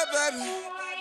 baby.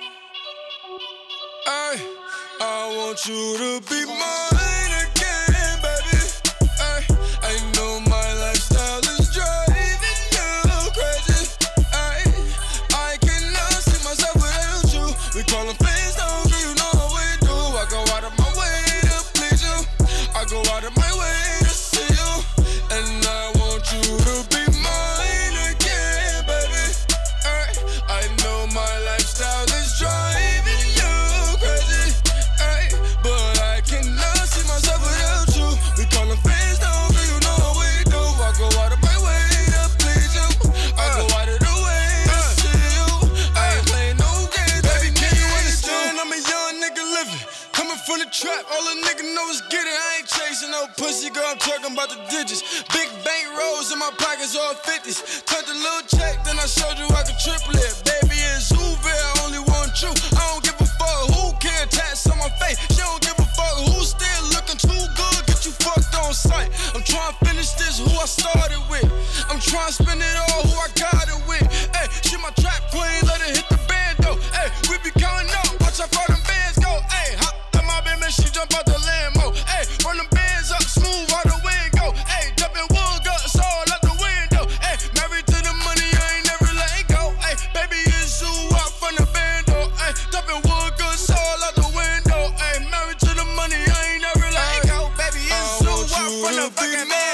I want you to be mine again, baby. I know my lifestyle is driving you crazy. I cannot see myself without you. We call them friends, don't you know how we do. I go out of my way to please you. I go out of my way to see you. And I want you to be mine again, baby. I know my lifestyle is driving you crazy. But I cannot see myself without you. We call them friends, don't you know how we do. I go out of my way to please you. I go out of the way to see you. I ain't playing no games. Baby, can you understand? I'm a young nigga living. Coming from the trap, all a nigga know is get it. I ain't chasing no pussy, girl, I'm talking about the digits. Big bank rolls in my pockets, all 50s. Turned a little check, then I showed you I could triple it. Baby, it's Uber, I only want you. I don't give a fuck who can tats on my face. She don't give a fuck who's still looking too good. Get you fucked on sight. I'm trying to finish this, who I started with. I'm trying to spend it all, who I got it with. Hey, she my trap queen, let her hit the bando. Hey, we be counting up, watch how far them bands go. Hey, hop in my baby, she jump out the Lambo. Hey, run them bands up, smooth out the window. Hey, jumping wood guts all out the window. Hey, married to the money, I ain't never let it go. Hey, baby, it's you out from the bando. Hey, jumping wood guts all out the window. Hey, married to the money, I ain't never let it go. Baby, it's you out from the fucking bando.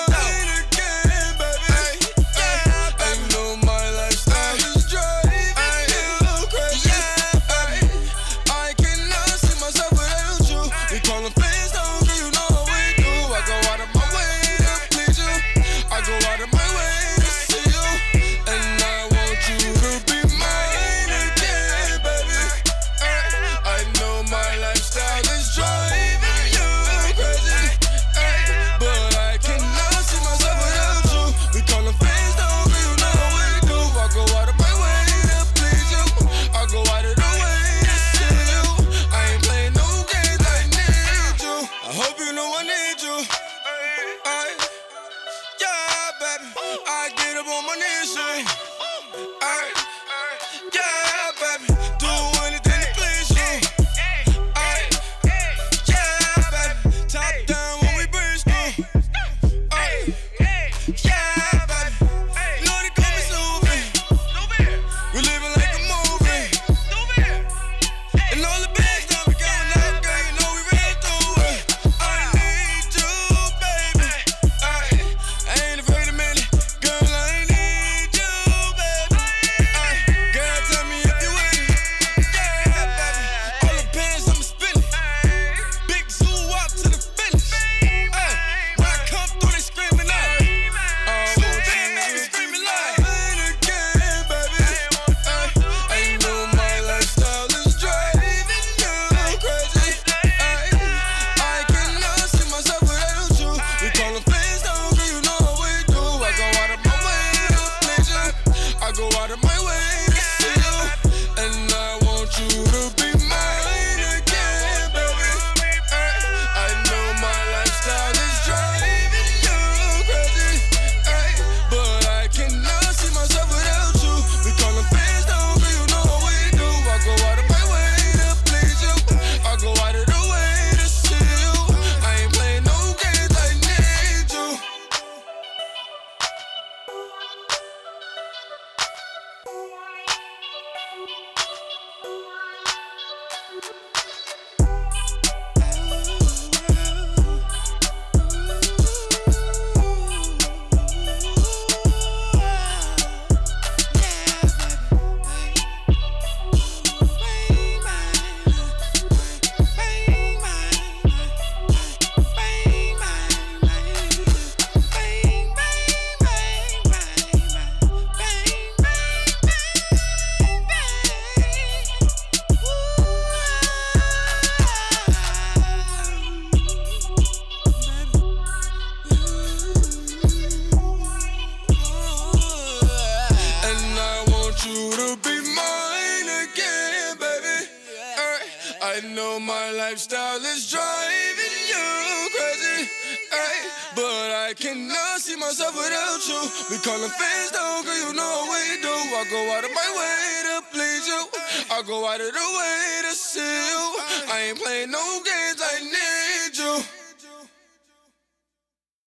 I know my lifestyle is driving you crazy, but I cannot see myself without you. We call them fans though, girl, you know what we do. I go out of my way to please you. I go out of the way to see you. I ain't playing no games like